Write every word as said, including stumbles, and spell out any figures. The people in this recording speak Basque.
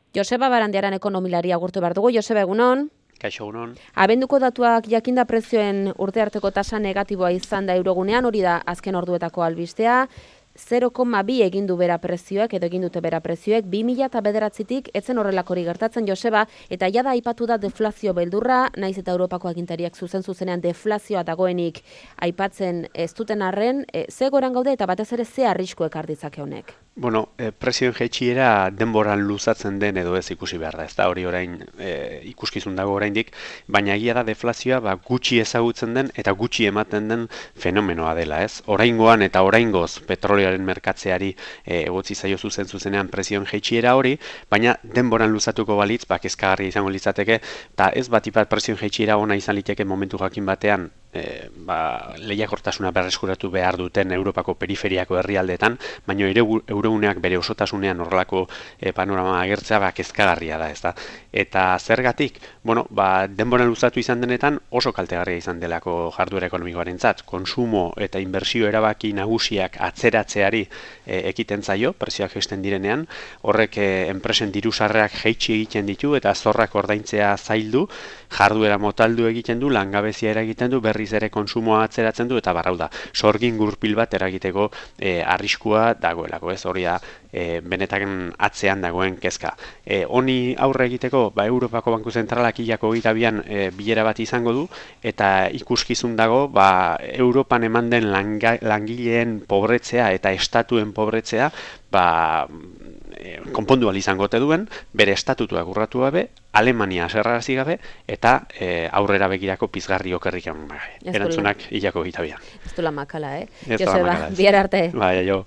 Joseba Barandiaran ekonomilaria agurtu behar dugu. Joseba, egunon? Kaixo, egunon. Abenduko datuak jakinda prezioen urte arteko tasa negatiboa izan da eurogunean, hori da azken orduetako albistea. zero koma bi egin du bera prezioek, edo egin dute bera prezioek, bi mila bederatzitik etzen horrelakori gertatzen, Joseba, eta jada aipatu da deflazio beldurra, naiz eta Europako agintariak zuzen zuzenean deflazioa dagoenik aipatzen ez duten arren, e, ze goran gaude eta batez ere ze arrisku ekar ditzake honek? Bueno, e, prezioen jaitsiera denboran luzatzen den edo ez ikusi behar da, ez da hori orain e, ikuskizun dago oraindik, baina egia da deflazioa ba, gutxi ezagutzen den eta gutxi ematen den fenomenoa dela, ez? Oraingoan eta oraingoz petrolioaren merkatzeari e, egotzi zaio zuzen zuzenean prezioen jaitsiera hori, baina denboran luzatuko balitz, ba, kezkagarria izango litzateke, eta ez batipat prezioen jaitsiera ona izan liteke momentu jakin batean, E, ba, lehiakortasuna berreskuratu behar duten Europako periferiako herrialdeetan, baina euroguneak bere osotasunean horrelako e, panorama agertzea ba, kezkagarria da, ez da. Eta zergatik, bueno, ba, denboran luzatu izan denetan oso kaltegarria izan delako jarduera ekonomikoarentzat, konsumo eta inbertsio erabaki nagusiak atzeratzeari e, ekiten zaio, prezioak jaisten direnean, horrek e, enpresen dirusarreak jaitsi egiten ditu eta zorrak ordaintzea zaildu, jarduera motaldu egiten du, langabezia eragiten du, berriz ere konsumoa atzeratzen du eta barrau da. Sorgin gurpil bat eragiteko e, arriskua dagoelako, ez hori da e, benetan atzean dagoen kezka. E, honi aurre egiteko, ba, Europako Banku Zentralak hilako hogeita bian e, bilera bat izango du eta ikuskizun dago, ba, Europan eman den langa, langileen pobretzea eta estatuen pobretzea, ba, e, konpondu izango ote duen, bere estatutuak urratu gabe, Alemania aserrarazi gabe eta e, aurrera begirako pizgarri okerrik eman gabe. Erantzunak hilako hogeita bian. Ez du la makala, eh? Ez du la makala, ez. Bihar arte. Bai, jo.